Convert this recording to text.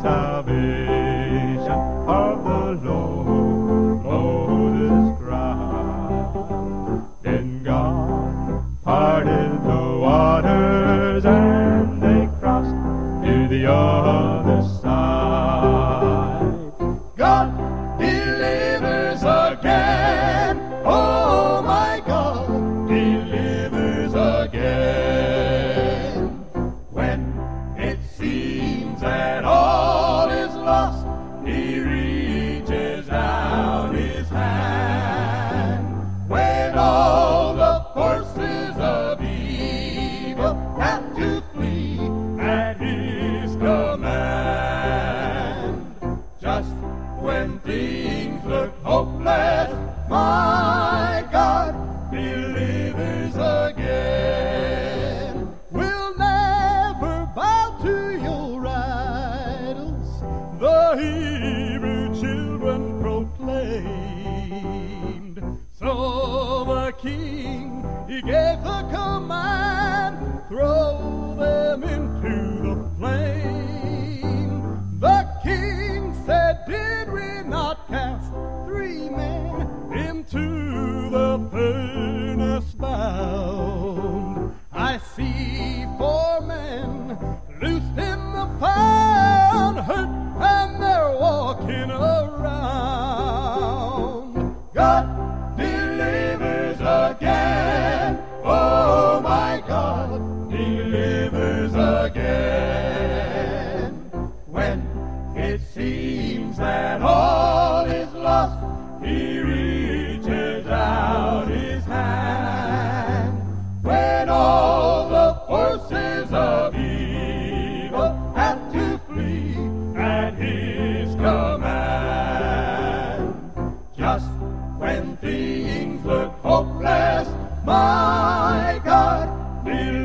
salvation of the Lord, Moses cried. Then God parted the waters, and they crossed to the other side. God delivers again. Oh my God delivers again. When it seems that all is lost, He reaches out His hand. When all the forces of evil have to flee at His command, just when things look hopeless, my God delivers again. We'll never bow to your idols, the Hebrew children proclaimed. So the king, he gave the command, throw them into the flame. The king said, did we not cast 3 men into the furnace bound? I see 4 men loosed in the pound, hurt, and they're walking around. God delivers again. Oh my God delivers again. When it seems that all is lost, He reaches out His hand. When all the forces of evil have to flee at His command, just when things look hopeless, my God